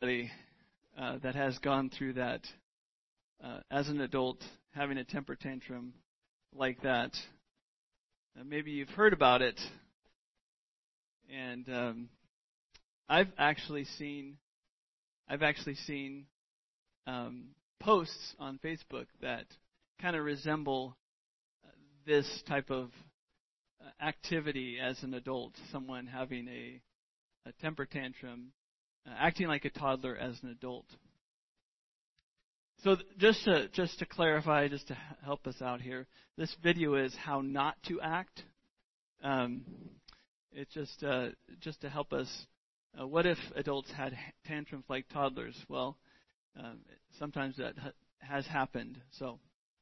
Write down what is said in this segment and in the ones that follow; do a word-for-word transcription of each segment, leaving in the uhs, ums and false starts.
anybody uh, that has gone through that uh, as an adult, having a temper tantrum like that. Uh, maybe you've heard about it, and um, I've actually seen I've actually seen um, posts on Facebook that kind of resemble this type of activity as an adult, someone having a, a temper tantrum, uh, acting like a toddler as an adult. So th- just to just to clarify, just to h- help us out here, this video is how not to act. Um, it's just uh, just to help us. Uh, what if adults had h- tantrums like toddlers? Well, um, sometimes that ha- has happened. So.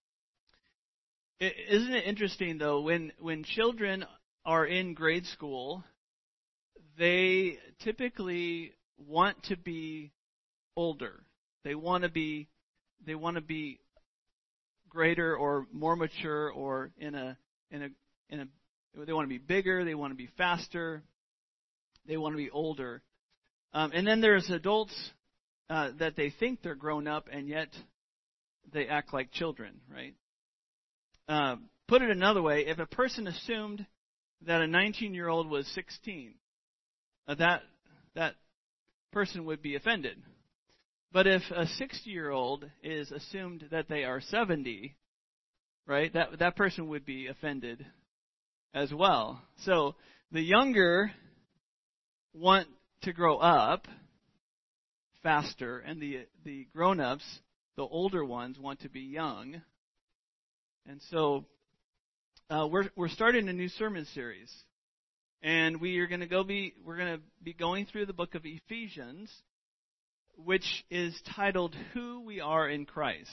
Isn't it interesting, though, when, when children are in grade school, they typically want to be older. They want to be they want to be greater or more mature, or in a in a in a they want to be bigger. They want to be faster. They want to be older. Um, and then there's adults uh, that they think they're grown up, and yet they act like children, right? Uh, put it another way, if a person assumed that a nineteen-year-old was sixteen, uh, that that person would be offended. But if a sixty-year-old is assumed that they are seventy, right, that that person would be offended as well. So the younger want to grow up faster, and the the grown-ups, the older ones, want to be young. And so uh, we're we're starting a new sermon series, and we are going to go be we're going to be going through the book of Ephesians, which is titled "Who We Are in Christ."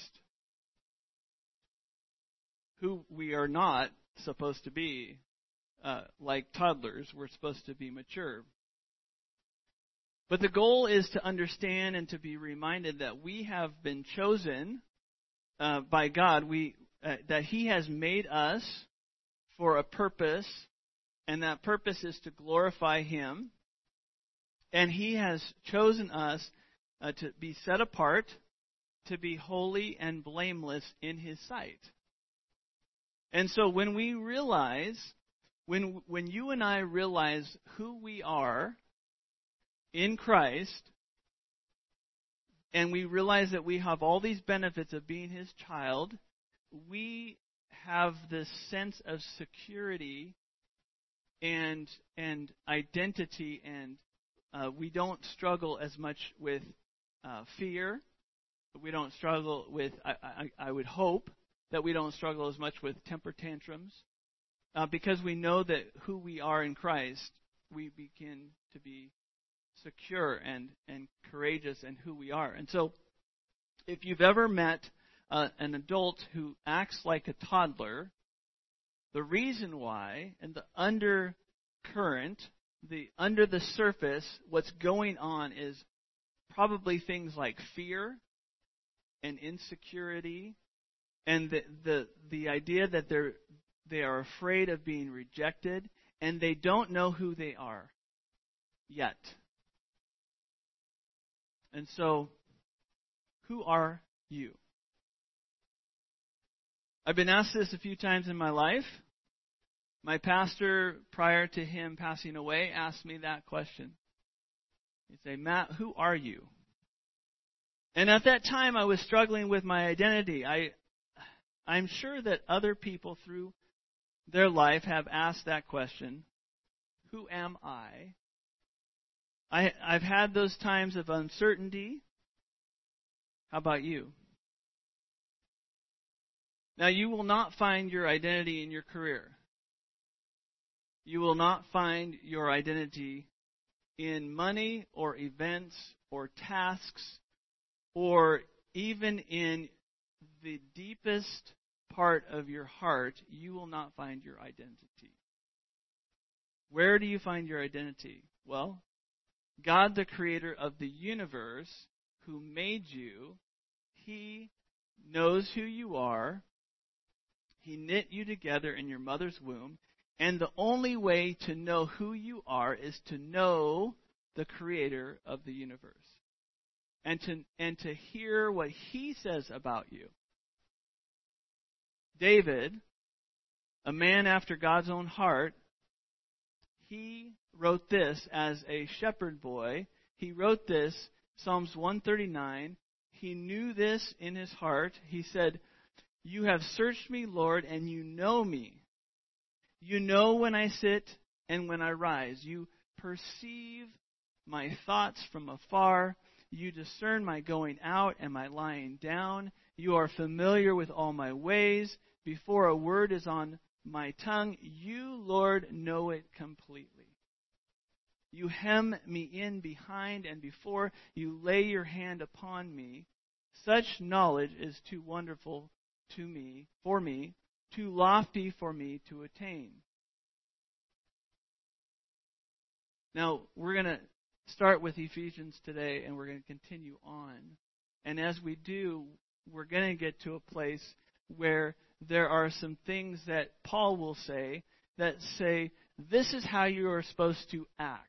Who we are not supposed to be uh, like toddlers. We're supposed to be mature. But the goal is to understand and to be reminded that we have been chosen uh, by God. We Uh, that He has made us for a purpose, and that purpose is to glorify Him. And He has chosen us uh, to be set apart, to be holy and blameless in His sight. And so when we realize, when when you and I realize who we are in Christ, and we realize that we have all these benefits of being His child, we have this sense of security and and identity, and uh, we don't struggle as much with uh, fear. We don't struggle with, I, I, I would hope, that we don't struggle as much with temper tantrums, uh, because we know that who we are in Christ, we begin to be secure and, and courageous in who we are. And so, if you've ever met Uh, an adult who acts like a toddler, the reason why, and the undercurrent, the under the surface, what's going on is probably things like fear and insecurity, and the the, the idea that they're they are afraid of being rejected, and they don't know who they are yet. And so, who are you? I've been asked this a few times in my life. My pastor, prior to him passing away, asked me that question. He'd say, "Matt, who are you?" And at that time, I was struggling with my identity. I, I'm sure that other people through their life have asked that question, "Who am I?" I I've had those times of uncertainty. How about you? Now, you will not find your identity in your career. You will not find your identity in money or events or tasks, or even in the deepest part of your heart. You will not find your identity. Where do you find your identity? Well, God, the creator of the universe, who made you, He knows who you are. He knit you together in your mother's womb, and the only way to know who you are is to know the creator of the universe. and to and to hear what He says about you. David, a man after God's own heart, he wrote this as a shepherd boy. He wrote this, Psalms one thirty-nine. He knew this in his heart. He said, "You have searched me, Lord, and you know me. You know when I sit and when I rise. You perceive my thoughts from afar. You discern my going out and my lying down. You are familiar with all my ways. Before a word is on my tongue, you, Lord, know it completely. You hem me in behind and before. You lay your hand upon me. Such knowledge is too wonderful to me, for me, too lofty for me to attain." Now, we're going to start with Ephesians today, and we're going to continue on. And as we do, we're going to get to a place where there are some things that Paul will say that say, this is how you are supposed to act.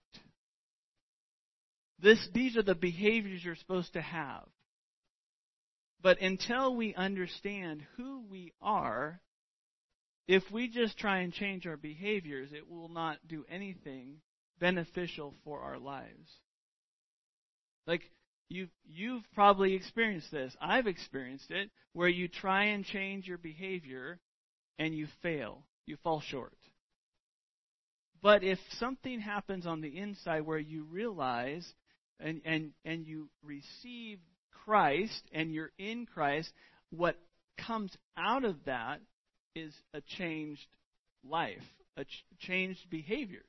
This, these are the behaviors you're supposed to have. But until we understand who we are, if we just try and change our behaviors, it will not do anything beneficial for our lives. Like, you've, you've probably experienced this. I've experienced it, where you try and change your behavior and you fail. You fall short. But if something happens on the inside where you realize and, and, and you receive Christ and you're in Christ, what comes out of that is a changed life, a ch- changed behaviors.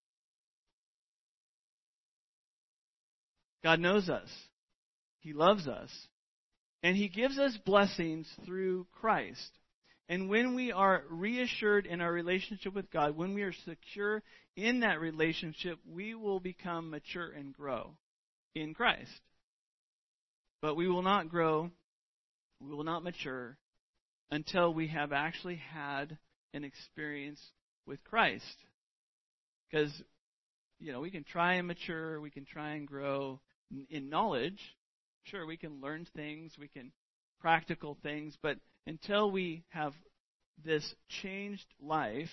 God knows us. He loves us. And He gives us blessings through Christ. And when we are reassured in our relationship with God, when we are secure in that relationship, we will become mature and grow in Christ. But we will not grow, we will not mature until we have actually had an experience with Christ. Because, you know, we can try and mature, we can try and grow in knowledge. Sure, we can learn things, we can practical things, but until we have this changed life,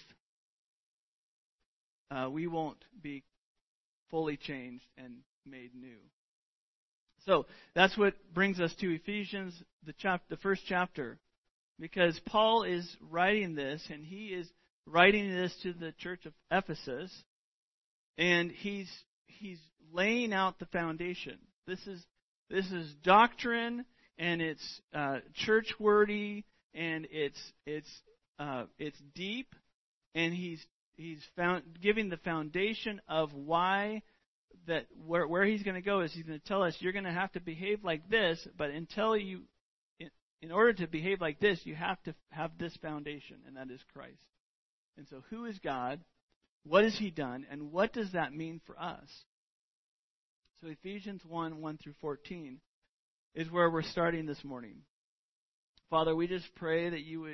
uh, we won't be fully changed and made new. So that's what brings us to Ephesians, the chap- the first chapter, because Paul is writing this, and he is writing this to the church of Ephesus, and he's he's laying out the foundation. This is this is doctrine, and it's uh, church wordy, and it's it's uh, it's deep, and he's he's found giving the foundation of why that where where he's going to go is he's going to tell us you're going to have to behave like this, but until you in, in order to behave like this, you have to have this foundation, and that is Christ. And so, who is God? What has He done? And what does that mean for us? So Ephesians one, one through fourteen is where we're starting this morning. Father, we just pray that you would,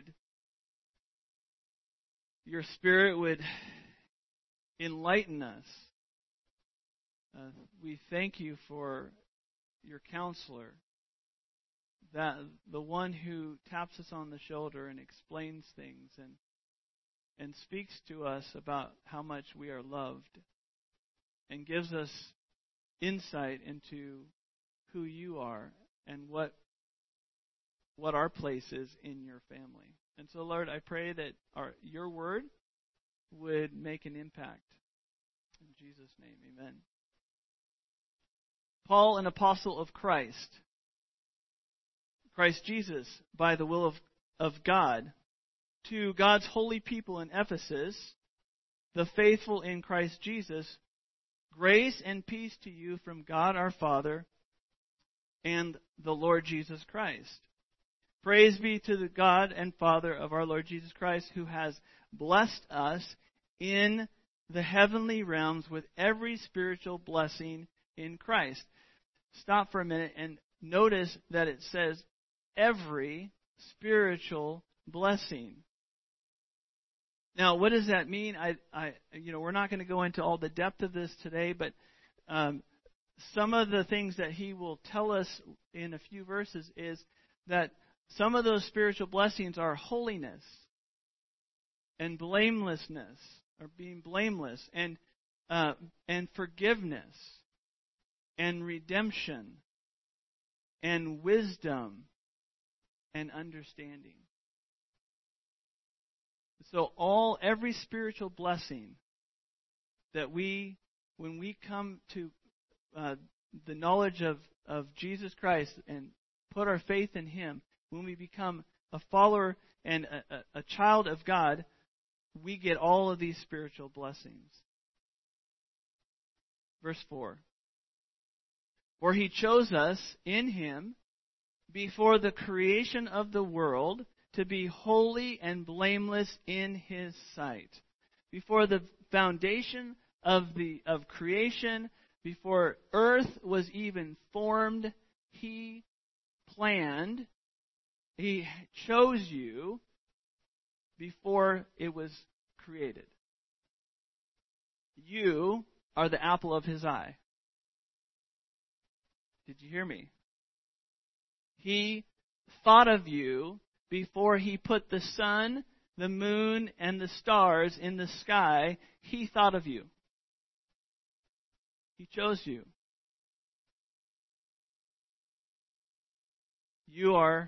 your Spirit would enlighten us. Uh, we thank you for your counselor, that the one who taps us on the shoulder and explains things and and speaks to us about how much we are loved and gives us insight into who you are and what what our place is in your family. And so, Lord, I pray that our your word would make an impact. In Jesus' name, amen. Paul, an apostle of Christ, Christ Jesus, by the will of, of God, to God's holy people in Ephesus, the faithful in Christ Jesus, grace and peace to you from God our Father and the Lord Jesus Christ. Praise be to the God and Father of our Lord Jesus Christ, who has blessed us in the heavenly realms with every spiritual blessing in Christ. Stop for a minute and notice that it says every spiritual blessing. Now, what does that mean? I, I, you know, we're not going to go into all the depth of this today, but um, some of the things that he will tell us in a few verses is that some of those spiritual blessings are holiness and blamelessness, or being blameless, and uh, and forgiveness, and redemption, and wisdom, and understanding. So all every spiritual blessing that we, when we come to uh, the knowledge of, of Jesus Christ and put our faith in Him, when we become a follower and a, a, a child of God, we get all of these spiritual blessings. Verse four. For He chose us in Him before the creation of the world to be holy and blameless in His sight. Before the foundation of the of creation, before earth was even formed, He planned, He chose you before it was created. You are the apple of His eye. Did you hear me? He thought of you before He put the sun, the moon, and the stars in the sky. He thought of you. He chose you. You are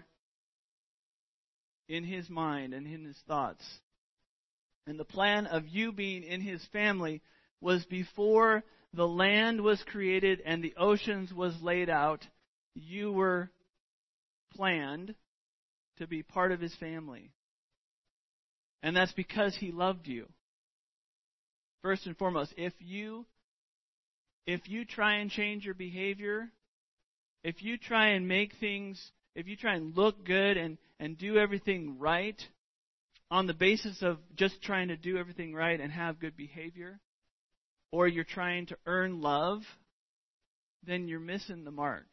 in His mind and in His thoughts. And the plan of you being in His family was before the land was created and the oceans was laid out. You were planned to be part of His family. And that's because He loved you. First and foremost, if you if you try and change your behavior, if you try and make things, if you try and look good and, and do everything right on the basis of just trying to do everything right and have good behavior, or you're trying to earn love, then you're missing the mark.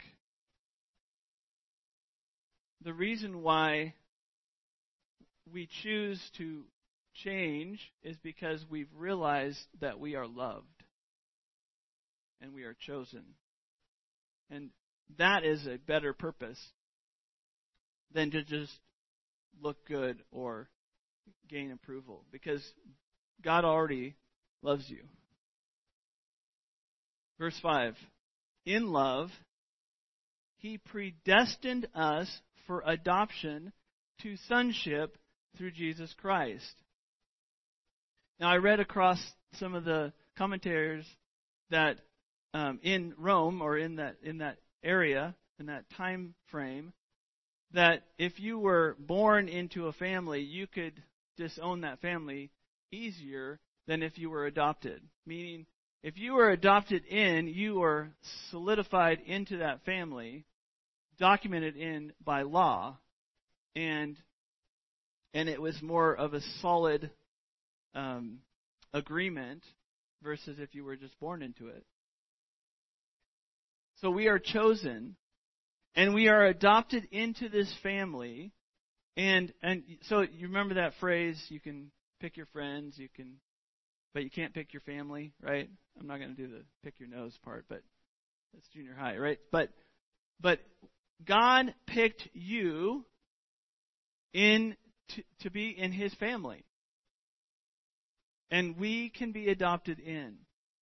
The reason why we choose to change is because we've realized that we are loved and we are chosen. And that is a better purpose than to just look good or gain approval, because God already loves you. Verse five. In love, He predestined us for adoption to sonship through Jesus Christ. Now, I read across some of the commentators that um, in Rome, or in that in that area, in that time frame, that if you were born into a family, you could disown that family easier than if you were adopted. Meaning, if you were adopted in, you were solidified into that family, documented in by law, and and it was more of a solid um, agreement versus if you were just born into it. So we are chosen, and we are adopted into this family, and and so you remember that phrase, you can pick your friends, you can, but you can't pick your family, right? I'm not going to do the pick your nose part, but that's junior high, right? But but God picked you in to, to be in His family. And we can be adopted in.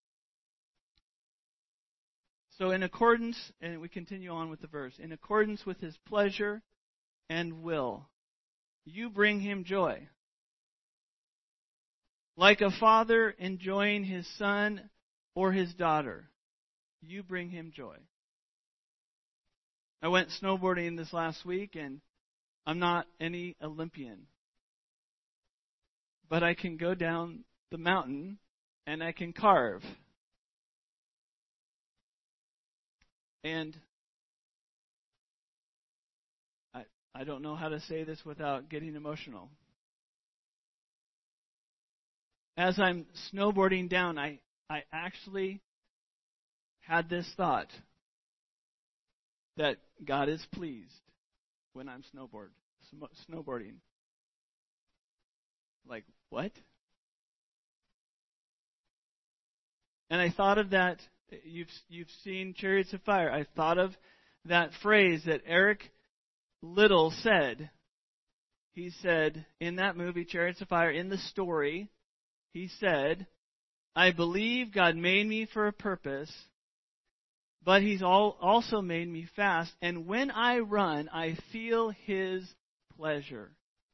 So in accordance, and we continue on with the verse, in accordance with His pleasure and will, you bring Him joy. Like a father enjoying his son or his daughter, you bring him joy. I went snowboarding this last week, and I'm not any Olympian. But I can go down the mountain, and I can carve. And I I don't know how to say this without getting emotional. As I'm snowboarding down, I, I actually had this thought that God is pleased when I'm snowboard snowboarding. Like, what? And I thought of that You've you've seen Chariots of Fire. I thought of that phrase that Eric Liddell said. He said in that movie, Chariots of Fire, in the story, he said, I believe God made me for a purpose, but He's all, also made me fast. And when I run, I feel His pleasure.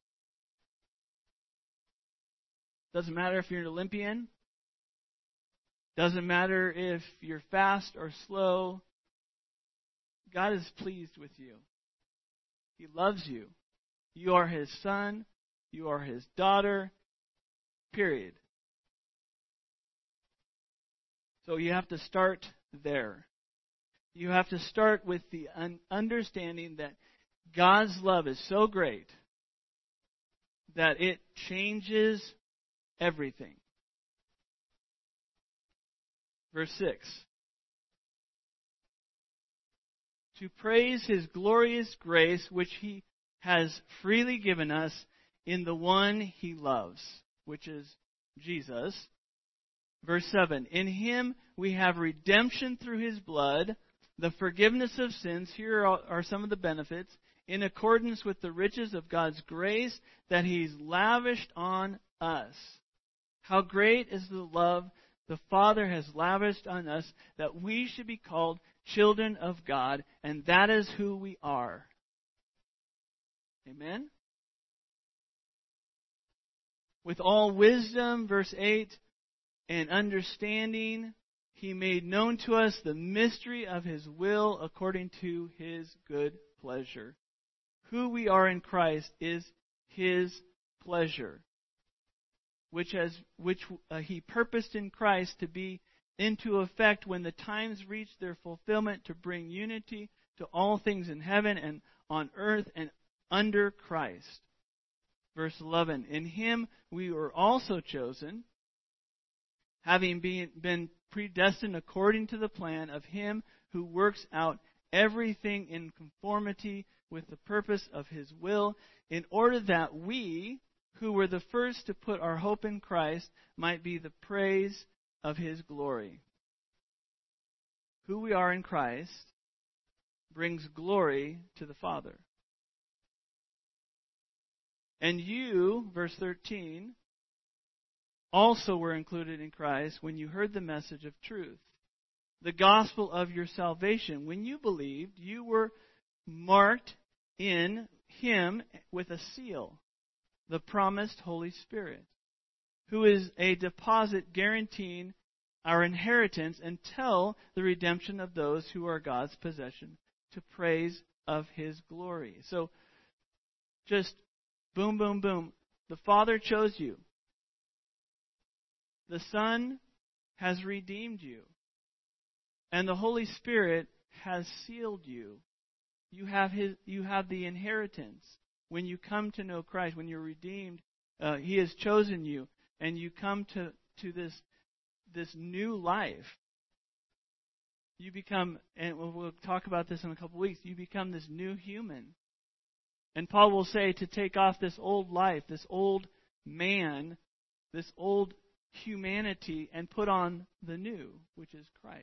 Doesn't matter if you're an Olympian. Doesn't matter if you're fast or slow. God is pleased with you. He loves you. You are His son. You are His daughter. Period. So you have to start there. You have to start with the un- understanding that God's love is so great that it changes everything. Verse six. To praise His glorious grace, which He has freely given us in the one He loves, which is Jesus. Verse seven. In Him we have redemption through His blood, the forgiveness of sins. Here are some of the benefits. In accordance with the riches of God's grace that He's lavished on us. How great is the love the Father has lavished on us, that we should be called children of God, and that is who we are. Amen? With all wisdom, verse eight, and understanding, He made known to us the mystery of His will according to His good pleasure. Who we are in Christ is His pleasure, which has which uh, He purposed in Christ to be into effect when the times reach their fulfillment, to bring unity to all things in heaven and on earth and under Christ. Verse eleven, in Him we were also chosen, having been, been predestined according to the plan of Him who works out everything in conformity with the purpose of His will, in order that we, who were the first to put our hope in Christ, might be the praise of His glory. Who we are in Christ brings glory to the Father. And you, verse thirteen, also were included in Christ when you heard the message of truth, the gospel of your salvation. When you believed, you were marked in Him with a seal, the promised Holy Spirit, who is a deposit guaranteeing our inheritance until the redemption of those who are God's possession, to praise of His glory. So, just boom, boom, boom. The Father chose you. The Son has redeemed you. And the Holy Spirit has sealed you. You have His, you have the inheritance. When you come to know Christ, when you're redeemed, uh, He has chosen you, and you come to, to this, this new life. You become, and we'll, we'll talk about this in a couple of weeks, you become this new human. And Paul will say to take off this old life, this old man, this old humanity, and put on the new, which is Christ.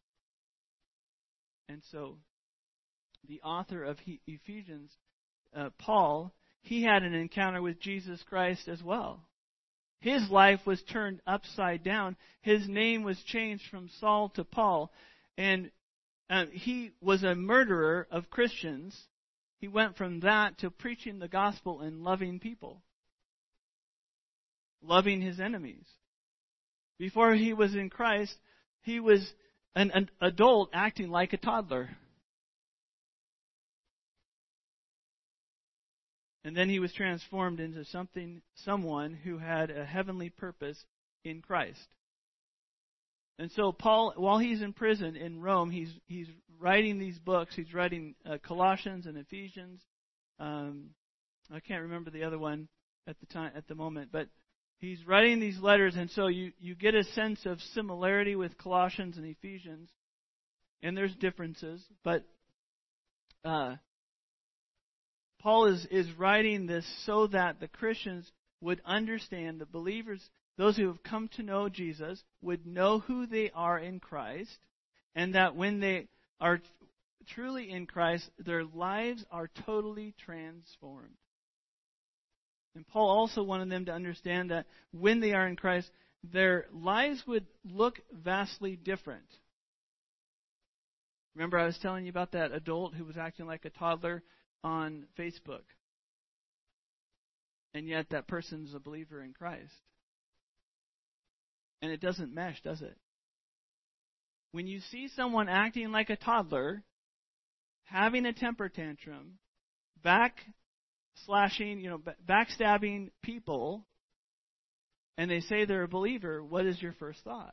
And so, the author of he, Ephesians, uh, Paul, he had an encounter with Jesus Christ as well. His life was turned upside down. His name was changed from Saul to Paul. And uh, he was a murderer of Christians. He went from that to preaching the gospel and loving people. Loving his enemies. Before he was in Christ, he was an, an adult acting like a toddler. And then he was transformed into something, someone who had a heavenly purpose in Christ. And so Paul, while he's in prison in Rome, he's he's writing these books. He's writing uh, Colossians and Ephesians. Um, I can't remember the other one at the time at the moment, but he's writing these letters, and so you, you get a sense of similarity with Colossians and Ephesians, and there's differences, but uh, Paul is, is writing this so that the Christians would understand, the believers, those who have come to know Jesus, would know who they are in Christ, and that when they are truly in Christ, their lives are totally transformed. And Paul also wanted them to understand that when they are in Christ, their lives would look vastly different. Remember I was telling you about that adult who was acting like a toddler on Facebook. And yet that person's a believer in Christ. And it doesn't mesh, does it? When you see someone acting like a toddler, having a temper tantrum, backslashing, you know, backstabbing people, and they say they're a believer, what is your first thought?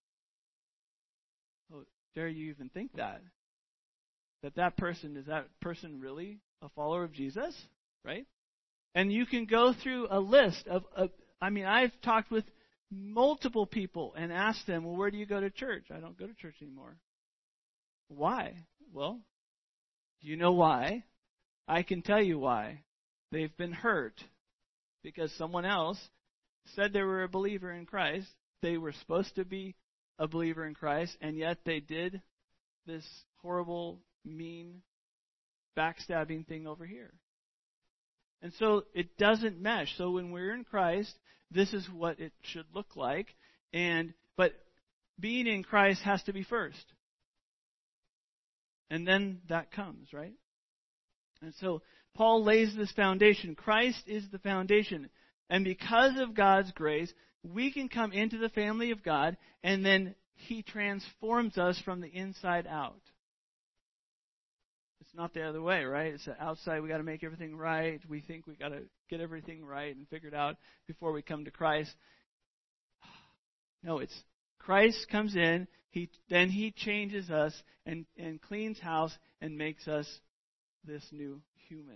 Oh, dare you even think that? That that person, is that person really a follower of Jesus? Right? And you can go through a list of, of I mean, I've talked with multiple people and asked them, well, where do you go to church? I don't go to church anymore. Why? Well, do you know why? I can tell you why. They've been hurt because someone else said they were a believer in Christ. They were supposed to be a believer in Christ, and yet they did this horrible, mean, backstabbing thing over here. And so it doesn't mesh. So when we're in Christ, this is what it should look like. And but being in Christ has to be first. And then that comes, right? And so Paul lays this foundation. Christ is the foundation. And because of God's grace, we can come into the family of God, and then He transforms us from the inside out. It's not the other way, right? It's outside. We got to make everything right. We think we got to get everything right and figured out before we come to Christ. No, it's Christ comes in. He then He changes us and, and cleans house and makes us this new human.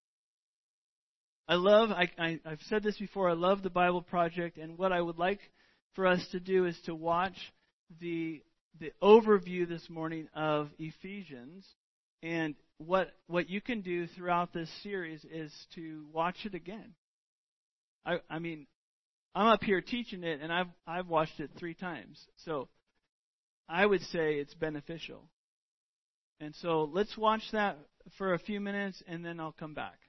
I love. I, I I've said this before. I love the Bible Project, and what I would like for us to do is to watch the the overview this morning of Ephesians. And what what you can do throughout this series is to watch it again. I I mean, I'm up here teaching it, and I've I've watched it three times. So I would say it's beneficial. And so let's watch that for a few minutes, and then I'll come back.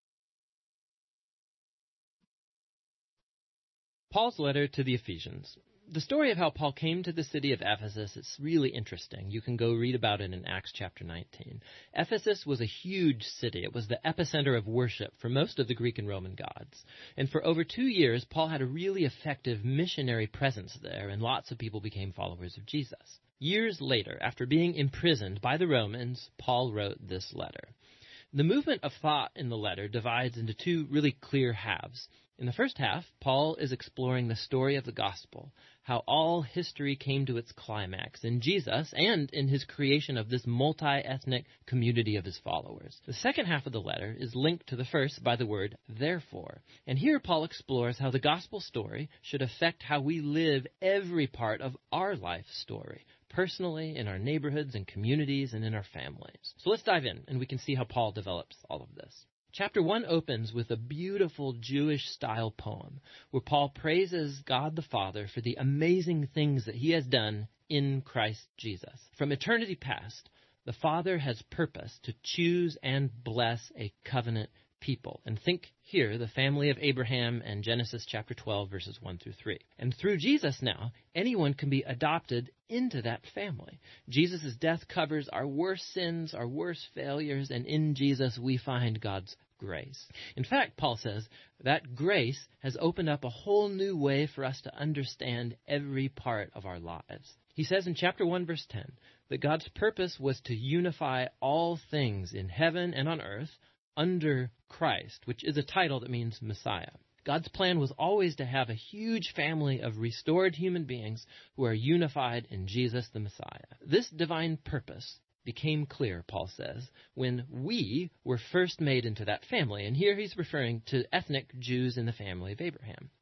Paul's letter to the Ephesians. The story of how Paul came to the city of Ephesus is really interesting. You can go read about it in Acts chapter nineteen. Ephesus was a huge city. It was the epicenter of worship for most of the Greek and Roman gods. And for over two years, Paul had a really effective missionary presence there, and lots of people became followers of Jesus. Years later, after being imprisoned by the Romans, Paul wrote this letter. The movement of thought in the letter divides into two really clear halves. In the first half, Paul is exploring the story of the gospel, how all history came to its climax in Jesus and in his creation of this multi-ethnic community of his followers. The second half of the letter is linked to the first by the word therefore. And here Paul explores how the gospel story should affect how we live every part of our life story, personally, in our neighborhoods and communities, and in our families. So let's dive in, and we can see how Paul develops all of this. Chapter one opens with a beautiful Jewish-style poem where Paul praises God the Father for the amazing things that he has done in Christ Jesus. From eternity past, the Father has purposed to choose and bless a covenant people. And think here, the family of Abraham and Genesis chapter twelve, verses one through three. And through Jesus now, anyone can be adopted into that family. Jesus' death covers our worst sins, our worst failures, and in Jesus we find God's grace. In fact, Paul says, that grace has opened up a whole new way for us to understand every part of our lives. He says in chapter one, verse ten, that God's purpose was to unify all things in heaven and on earth under Christ, which is a title that means Messiah. God's plan was always to have a huge family of restored human beings who are unified in Jesus the Messiah. This divine purpose became clear, Paul says, when we were first made into that family. And here he's referring to ethnic Jews in the family of Abraham.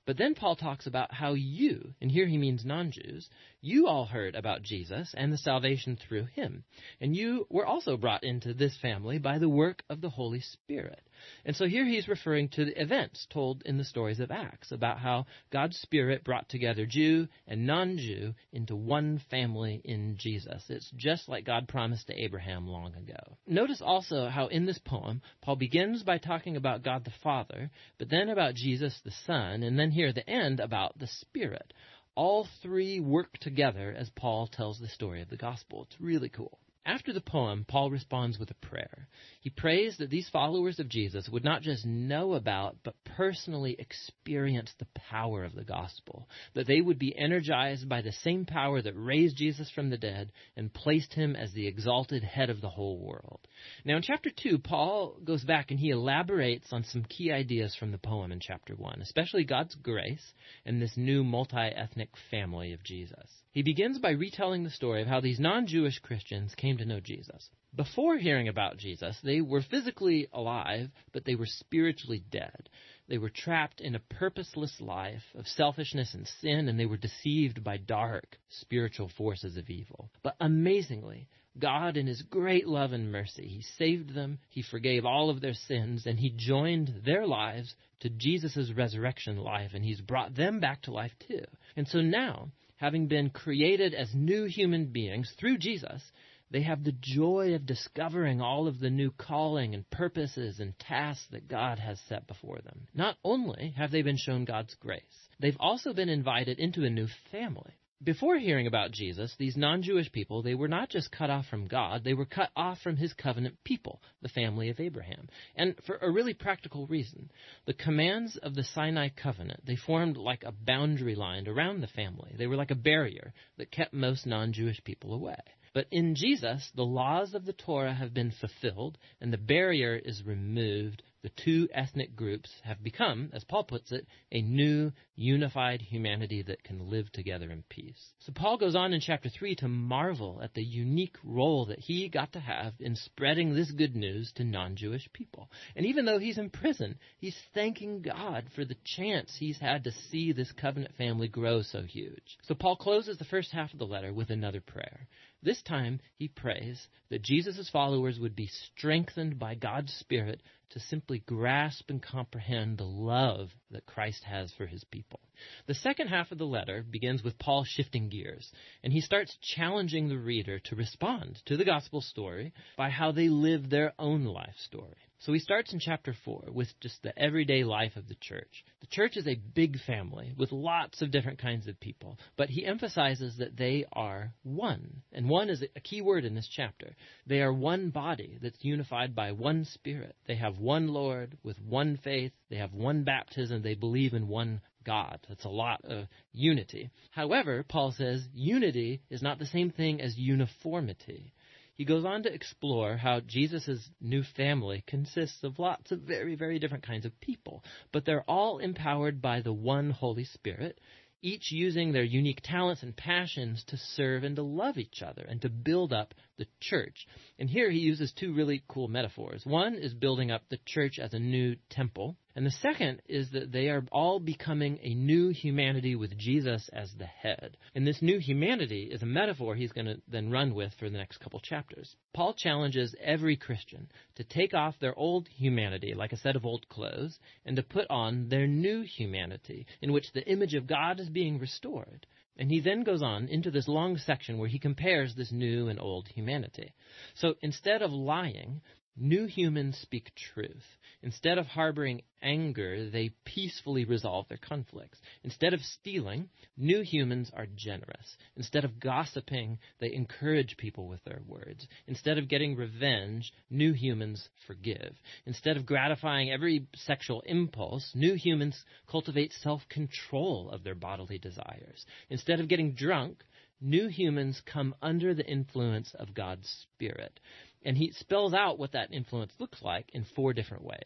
But then Paul talks about how you, and here he means non-Jews, you all heard about Jesus and the salvation through him. And you were also brought into this family by the work of the Holy Spirit. And so here he's referring to the events told in the stories of Acts about how God's Spirit brought together Jew and non-Jew into one family in Jesus. It's just like God promised to Abraham long ago. Notice also how in this poem, Paul begins by talking about God the Father, but then about Jesus the Son, and then here at the end about the Spirit. All three work together as Paul tells the story of the gospel. It's really cool. After the poem, Paul responds with a prayer. He prays that these followers of Jesus would not just know about, but personally experience the power of the gospel, that they would be energized by the same power that raised Jesus from the dead and placed him as the exalted head of the whole world. Now, in chapter two, Paul goes back and he elaborates on some key ideas from the poem in chapter one, especially God's grace and this new multi-ethnic family of Jesus. He begins by retelling the story of how these non-Jewish Christians came to know Jesus. Before hearing about Jesus, they were physically alive, but they were spiritually dead. They were trapped in a purposeless life of selfishness and sin, and they were deceived by dark spiritual forces of evil. But amazingly, God, in his great love and mercy, he saved them, he forgave all of their sins, and he joined their lives to Jesus' resurrection life, and he's brought them back to life too. And so now, having been created as new human beings through Jesus, they have the joy of discovering all of the new calling and purposes and tasks that God has set before them. Not only have they been shown God's grace, they've also been invited into a new family. Before hearing about Jesus, these non-Jewish people, they were not just cut off from God, they were cut off from his covenant people, the family of Abraham. And for a really practical reason. The commands of the Sinai covenant, they formed like a boundary line around the family. They were like a barrier that kept most non-Jewish people away. But in Jesus, the laws of the Torah have been fulfilled, and the barrier is removed. The two ethnic groups have become, as Paul puts it, a new, unified humanity that can live together in peace. So Paul goes on in chapter three to marvel at the unique role that he got to have in spreading this good news to non-Jewish people. And even though he's in prison, he's thanking God for the chance he's had to see this covenant family grow so huge. So Paul closes the first half of the letter with another prayer. This time, he prays that Jesus' followers would be strengthened by God's Spirit to simply grasp and comprehend the love that Christ has for his people. The second half of the letter begins with Paul shifting gears, and he starts challenging the reader to respond to the gospel story by how they live their own life story. So he starts in chapter four with just the everyday life of the church. The church is a big family with lots of different kinds of people, but he emphasizes that they are one. And one is a key word in this chapter. They are one body that's unified by one Spirit. They have one Lord with one faith. They have one baptism. They believe in one God. That's a lot of unity. However, Paul says unity is not the same thing as uniformity. He goes on to explore how Jesus' new family consists of lots of very, very different kinds of people, but they're all empowered by the one Holy Spirit, each using their unique talents and passions to serve and to love each other and to build up the church. And here he uses two really cool metaphors. One is building up the church as a new temple, and the second is that they are all becoming a new humanity with Jesus as the head. And this new humanity is a metaphor he's going to then run with for the next couple chapters. Paul challenges every Christian to take off their old humanity, like a set of old clothes, and to put on their new humanity, in which the image of God is being restored. And he then goes on into this long section where he compares this new and old humanity. So instead of lying, new humans speak truth. Instead of harboring anger, they peacefully resolve their conflicts. Instead of stealing, new humans are generous. Instead of gossiping, they encourage people with their words. Instead of getting revenge, new humans forgive. Instead of gratifying every sexual impulse, new humans cultivate self-control of their bodily desires. Instead of getting drunk, new humans come under the influence of God's Spirit. And he spells out what that influence looks like in four different ways.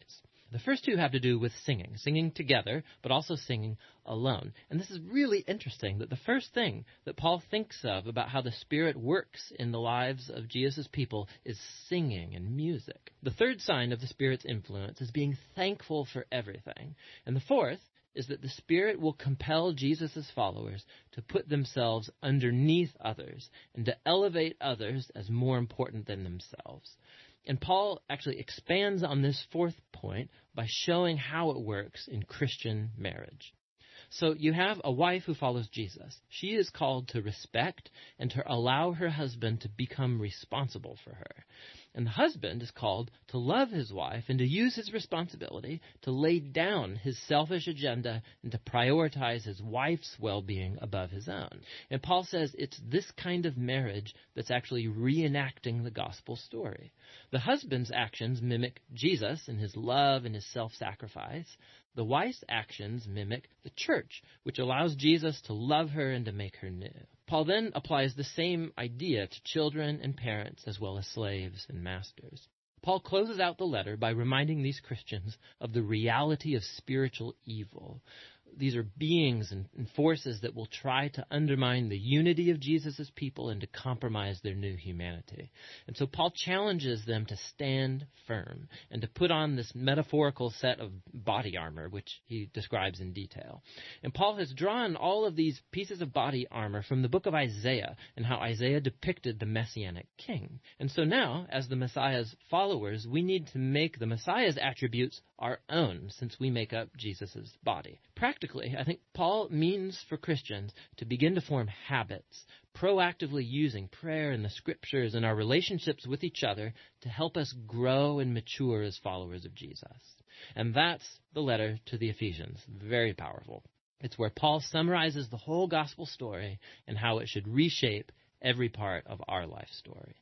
The first two have to do with singing, singing together, but also singing alone. And this is really interesting that the first thing that Paul thinks of about how the Spirit works in the lives of Jesus' people is singing and music. The third sign of the Spirit's influence is being thankful for everything. And the fourth is that the Spirit will compel Jesus' followers to put themselves underneath others and to elevate others as more important than themselves. And Paul actually expands on this fourth point by showing how it works in Christian marriage. So you have a wife who follows Jesus. She is called to respect and to allow her husband to become responsible for her. And the husband is called to love his wife and to use his responsibility to lay down his selfish agenda and to prioritize his wife's well-being above his own. And Paul says it's this kind of marriage that's actually reenacting the gospel story. The husband's actions mimic Jesus in his love and his self-sacrifice. The wife's actions mimic the church, which allows Jesus to love her and to make her new. Paul then applies the same idea to children and parents as well as slaves and masters. Paul closes out the letter by reminding these Christians of the reality of spiritual evil. These are beings and forces that will try to undermine the unity of Jesus' people and to compromise their new humanity. And so Paul challenges them to stand firm and to put on this metaphorical set of body armor, which he describes in detail. And Paul has drawn all of these pieces of body armor from the book of Isaiah and how Isaiah depicted the Messianic king. And so now, as the Messiah's followers, we need to make the Messiah's attributes our own, since we make up Jesus' body. Practically, I think Paul means for Christians to begin to form habits, proactively using prayer and the scriptures and our relationships with each other to help us grow and mature as followers of Jesus. And that's the letter to the Ephesians. Very powerful. It's where Paul summarizes the whole gospel story and how it should reshape every part of our life story.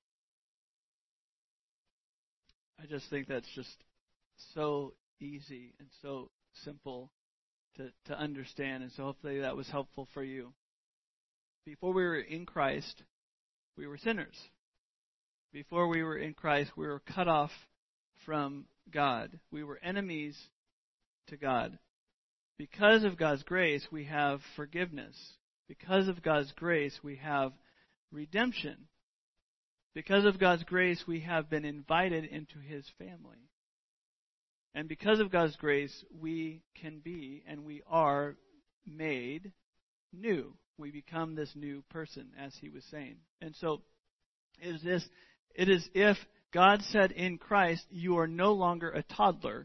I just think that's just so easy and so simple to, to understand, and so hopefully that was helpful for you. Before we were in Christ, we were sinners. Before we were in Christ, we were cut off from God. We were enemies to God. Because of God's grace, we have forgiveness. Because of God's grace, we have redemption. Because of God's grace, we have been invited into His family. And because of God's grace, we can be and we are made new. We become this new person, as he was saying. And so it is this, it is if God said in Christ, you are no longer a toddler.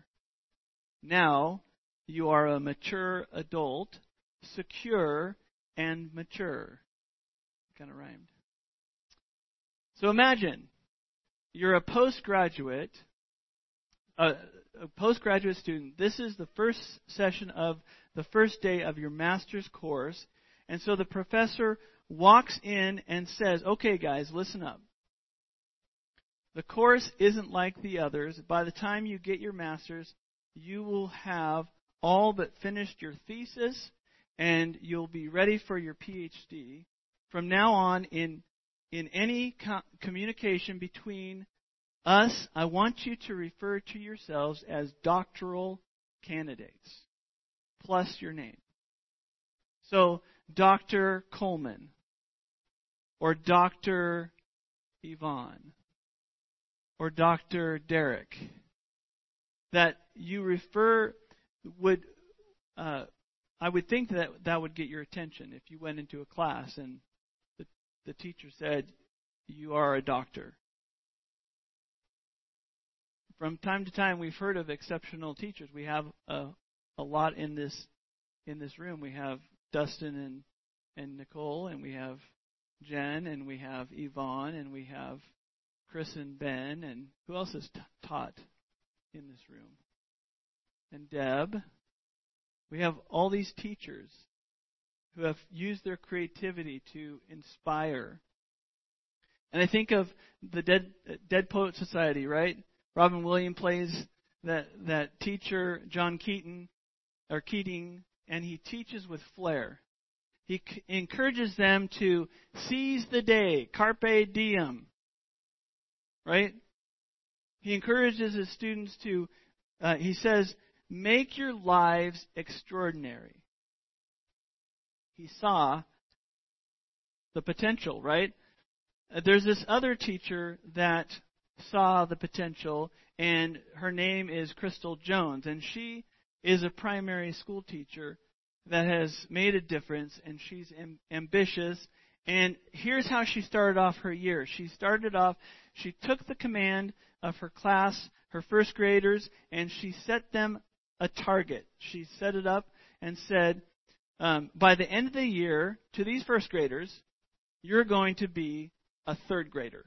Now you are a mature adult, secure and mature. Kind of rhymed. So imagine you're a postgraduate, uh, a postgraduate student. This is the first session of the first day of your master's course. And so the professor walks in and says, okay, guys, listen up. The course isn't like the others. By the time you get your master's, you will have all but finished your thesis and you'll be ready for your P H D. From now on, in in any co- communication between us, I want you to refer to yourselves as doctoral candidates, plus your name. So, Doctor Coleman, or Doctor Yvonne, or Doctor Derek. That you refer would, uh, I would think that that would get your attention if you went into a class and the, the teacher said, you are a doctor. From time to time, we've heard of exceptional teachers. We have a, a lot in this in this room. We have Dustin and and Nicole, and we have Jen, and we have Yvonne, and we have Chris and Ben, and who else has t- taught in this room? And Deb. We have all these teachers who have used their creativity to inspire. And I think of the Dead Dead Poet Society, right? Robin Williams plays that that teacher, John Keaton, or Keating, and he teaches with flair. He c- encourages them to seize the day, carpe diem, right? He encourages his students to Uh, he says, make your lives extraordinary. He saw the potential, right? Uh, there's this other teacher that saw the potential, and her name is Crystal Jones, and she is a primary school teacher that has made a difference, and she's am- ambitious. And here's how she started off her year. She started off, she took the command of her class, her first graders, and she set them a target. She set it up and said, um, by the end of the year, to these first graders, you're going to be a third grader.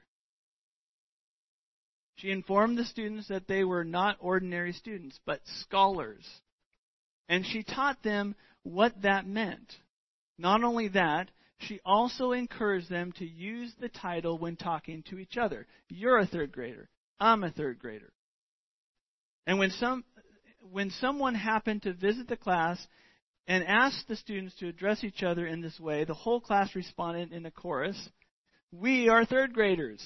She informed the students that they were not ordinary students, but scholars. And she taught them what that meant. Not only that, she also encouraged them to use the title when talking to each other. You're a third grader. I'm a third grader. And when some when someone happened to visit the class and asked the students to address each other in this way, the whole class responded in a chorus, "We are third graders."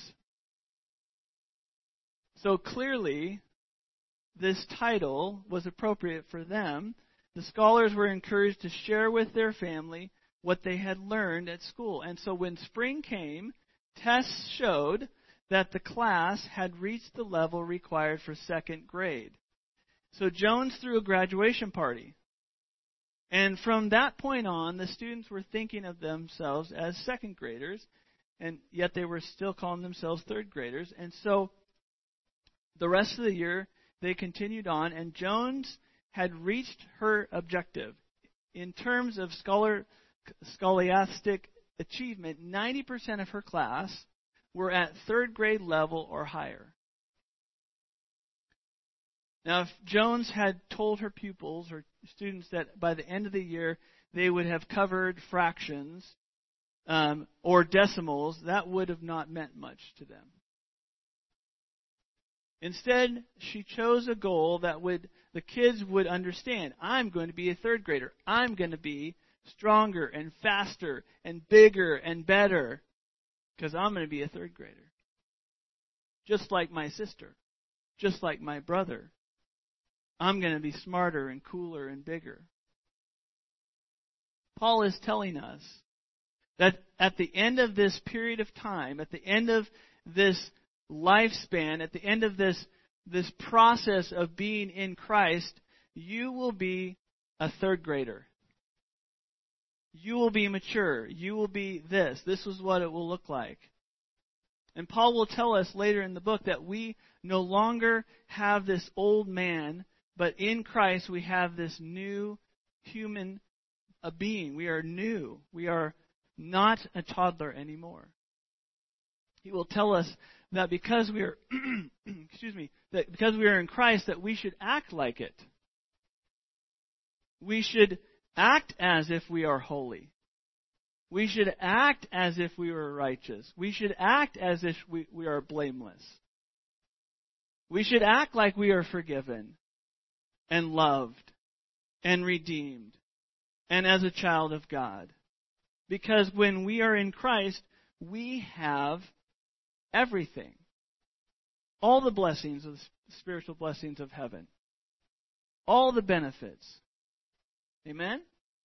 So clearly, this title was appropriate for them. The scholars were encouraged to share with their family what they had learned at school. And so when spring came, tests showed that the class had reached the level required for second grade. So Jones threw a graduation party. And from that point on, the students were thinking of themselves as second graders, and yet they were still calling themselves third graders. And so the rest of the year, they continued on, and Jones had reached her objective. In terms of scholar, scholastic achievement, ninety percent of her class were at third grade level or higher. Now, if Jones had told her pupils or students that by the end of the year they would have covered fractions um, or decimals, that would have not meant much to them. Instead, she chose a goal that would the kids would understand. I'm going to be a third grader. I'm going to be stronger and faster and bigger and better because I'm going to be a third grader. Just like my sister. Just like my brother. I'm going to be smarter and cooler and bigger. Paul is telling us that at the end of this period of time, at the end of this lifespan, at the end of this, this process of being in Christ, you will be a third grader. You will be mature. You will be this. This is what it will look like. And Paul will tell us later in the book that we no longer have this old man, but in Christ we have this new human a being. We are new. We are not a toddler anymore. He will tell us that because we are, excuse me, that because we are in Christ, that we should act like it. We should act as if we are holy. We should act as if we were righteous. We should act as if we, we are blameless. We should act like we are forgiven and loved and redeemed and as a child of God. Because when we are in Christ, we have everything. All the blessings, of the spiritual blessings of heaven. All the benefits. Amen?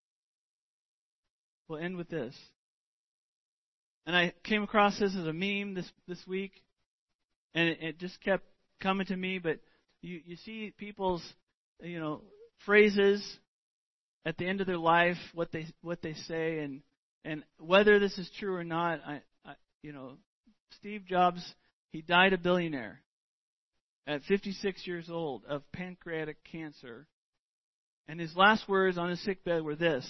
We'll end with this. And I came across this as a meme this, this week, and it, it just kept coming to me, but you, you see people's, you know, phrases at the end of their life, what they what they say, and and whether this is true or not, I, I you know, Steve Jobs, he died a billionaire at fifty-six years old of pancreatic cancer. And his last words on his sickbed were this: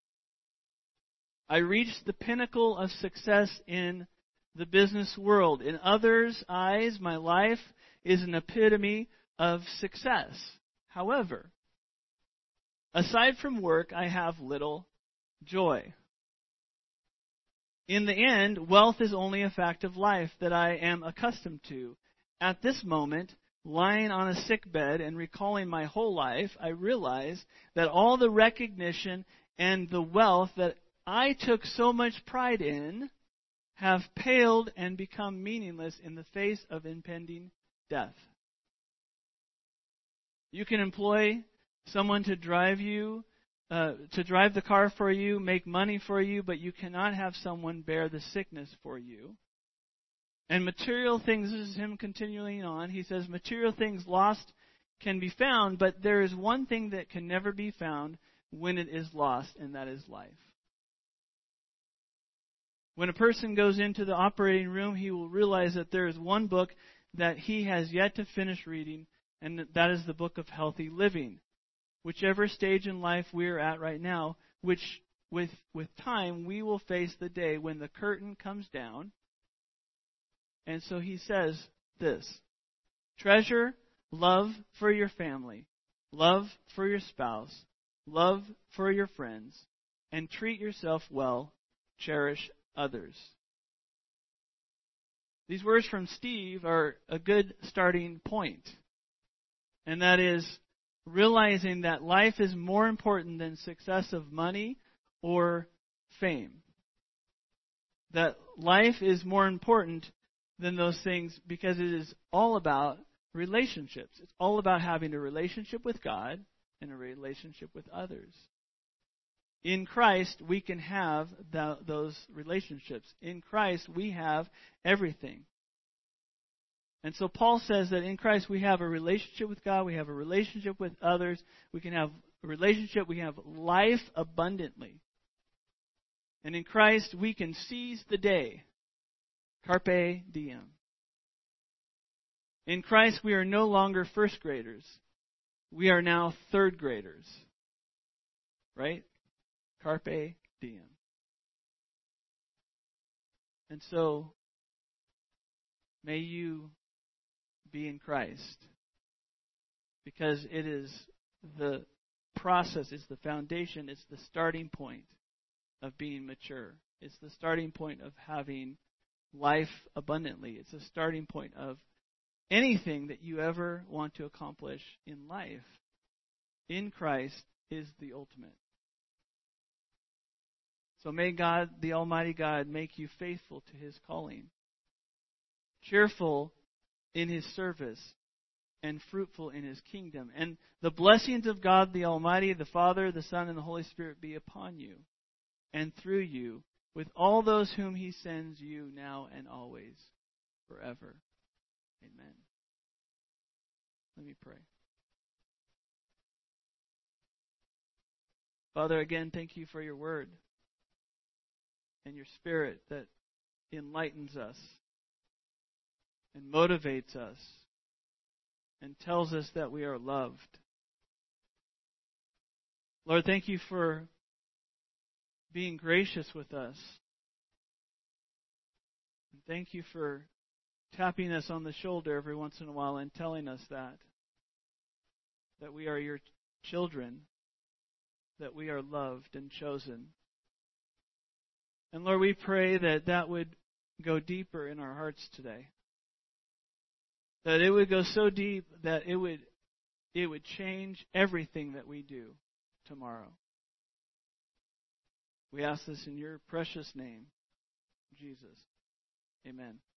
I reached the pinnacle of success in the business world. In others' eyes, my life is an epitome of success. However, aside from work, I have little joy. In the end, wealth is only a fact of life that I am accustomed to. At this moment, lying on a sick bed and recalling my whole life, I realize that all the recognition and the wealth that I took so much pride in have paled and become meaningless in the face of impending death. You can employ someone to drive you, uh, to drive the car for you, make money for you, but you cannot have someone bear the sickness for you. And material things, this is him continuing on. He says, material things lost can be found, but there is one thing that can never be found when it is lost, and that is life. When a person goes into the operating room, he will realize that there is one book that he has yet to finish reading, and that is the book of healthy living. Whichever stage in life we are at right now, which with with time we will face the day when the curtain comes down. And so he says this: treasure love for your family, love for your spouse, love for your friends, and treat yourself well, cherish others. These words from Steve are a good starting point. And that is realizing that life is more important than success of money or fame. That life is more important than those things because it is all about relationships. It's all about having a relationship with God and a relationship with others. In Christ, we can have the, those relationships. In Christ, we have everything. And so Paul says that in Christ we have a relationship with God, we have a relationship with others, we can have a relationship, we have life abundantly. And in Christ we can seize the day. Carpe diem. In Christ we are no longer first graders. We are now third graders. Right? Carpe diem. And so, may you be in Christ, because it is the process, it's the foundation, it's the starting point of being mature. It's the starting point of having life abundantly. It's the starting point of anything that you ever want to accomplish in life. In Christ is the ultimate. So may God, the Almighty God, make you faithful to His calling, cheerful in His service, and fruitful in His kingdom. And the blessings of God, the Almighty, the Father, the Son, and the Holy Spirit be upon you and through you with all those whom He sends you now and always, forever. Amen. Let me pray. Father, again, thank you for your word and your Spirit that enlightens us and motivates us and tells us that we are loved. Lord, thank you for being gracious with us. And thank you for tapping us on the shoulder every once in a while and telling us that, that we are your children, that we are loved and chosen. And Lord, we pray that that would go deeper in our hearts today. That it would go so deep that it would it would change everything that we do tomorrow. We ask this in your precious name, Jesus. Amen.